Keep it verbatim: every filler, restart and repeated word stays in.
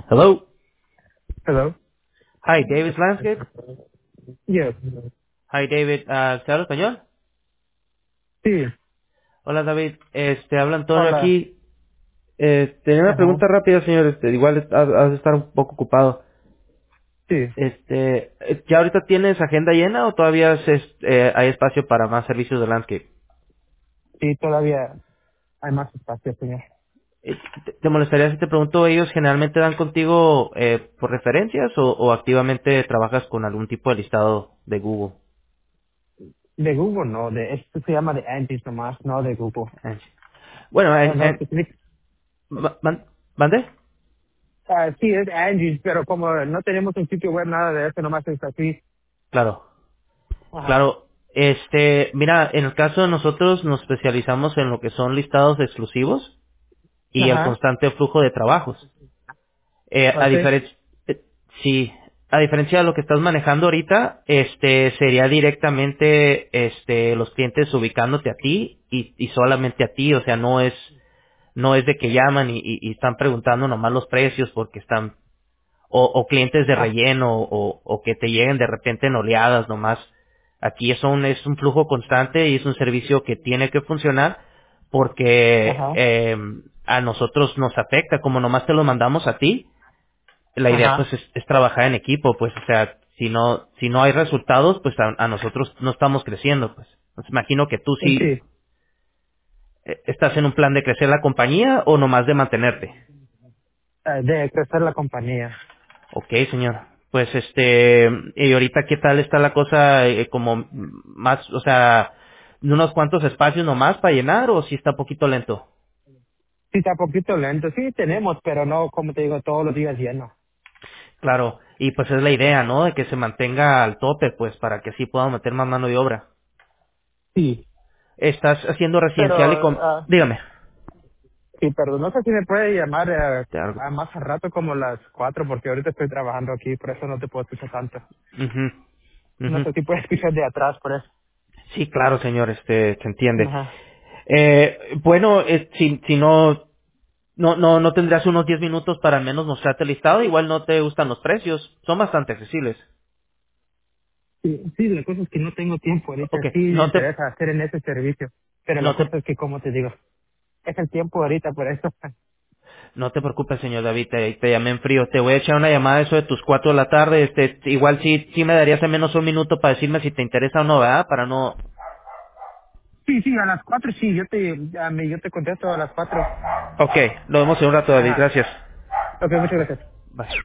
Hello. Hello. Hi, David Landscape. Yes. Hi, David. Uh, ¿Se habla español? Sí. Hola, David. Este, habla Antonio Hola. aquí. Eh, tenía una Ajá. pregunta rápida, señor. Este, igual es- has, has de estar un poco ocupado. Sí. Este, eh, ¿ya ahorita tienes agenda llena o todavía es- es- eh, hay espacio para más servicios de Landscape? Sí, todavía hay más espacio, señor. Eh, ¿Te, te molestaría si te pregunto, ellos generalmente dan contigo eh, por referencias o, o activamente trabajas con algún tipo de listado de Google? De Google no, de esto se llama de Angie nomás, no de Google. Eh, Bueno, Ah, en, no, en- específic- ma- man- ¿mande? ah, sí, es Angie, pero como no tenemos un sitio web, nada de eso, nomás es así. Claro. Ajá. Claro, este, mira, en el caso de nosotros nos especializamos en lo que son listados exclusivos y el Ajá. constante flujo de trabajos. Eh, a Ok. diferencia, sí, a diferencia de lo que estás manejando ahorita, este, sería directamente, este, los clientes ubicándote a ti y, y solamente a ti, o sea, no es, no es de que llaman y, y- y están preguntando nomás los precios porque están o, o clientes de Ah, relleno o, o que te lleguen de repente en oleadas nomás. Aquí es un, es un flujo constante y es un servicio que tiene que funcionar porque ajá. eh, a nosotros nos afecta, como nomás te lo mandamos a ti, la idea pues Ajá. es, es trabajar en equipo, pues o sea, si no, si no hay resultados, pues a, a nosotros no estamos creciendo, pues. Entonces imagino que tú sí Sí, eh, estás en un plan de crecer la compañía o nomás de mantenerte. ah, de crecer la compañía. Ok, señor. Pues este, y ahorita qué tal está la cosa, eh, como más, o sea, unos cuantos espacios nomás para llenar o si está un poquito lento. Sí, está poquito lento. Sí, tenemos, pero no, como te digo, todos los días lleno. Claro, y pues es la idea, ¿no? De que se mantenga al tope, pues, para que así podamos meter más mano de obra. Sí, Estás haciendo pero residencial y com... ah, Dígame. sí, pero no sé si me puede llamar eh, Te hago- a más al rato como las cuatro, porque ahorita estoy trabajando aquí, por eso no te puedo escuchar tanto. Ujú, No ujú. sé si puedes escuchar de atrás, por eso. Sí, claro, señor, este, se entiende. Ajá. Eh, bueno, eh, si, si no No, no, no tendrías unos diez minutos para al menos mostrarte el listado. Igual no te gustan los precios. Son bastante accesibles. Sí, sí, la cosa es que no tengo tiempo ahorita. Ok, Sí me no te, interesa hacer en ese servicio, pero la no te, cosa es que, como te digo, es el tiempo ahorita, por eso. no te preocupes, señor David. Te, te llamé en frío. Te voy a echar una llamada eso de tus cuatro de la tarde. Este, igual sí, sí me darías al menos un minuto para decirme si te interesa o no, ¿verdad? Para no. Sí, sí, a las cuatro sí, yo te, a mí, yo te contesto a las cuatro. Ok, nos vemos en un rato, David. Ajá. Gracias. Ok, muchas gracias. Bye.